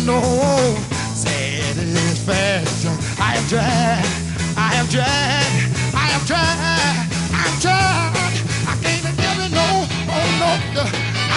no satisfaction. I have tried, I have tried, I have tried, I have tried. I can't get it, no, oh no.